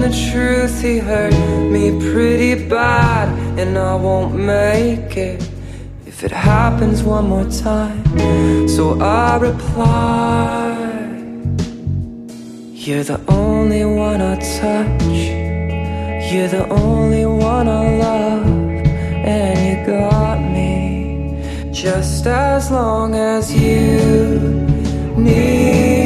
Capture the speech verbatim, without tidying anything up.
the truth, he hurt me pretty bad, and I won't make it if it happens one more time. So I reply, you're the only one I touch, you're the only one I love, and you got me just as long as you need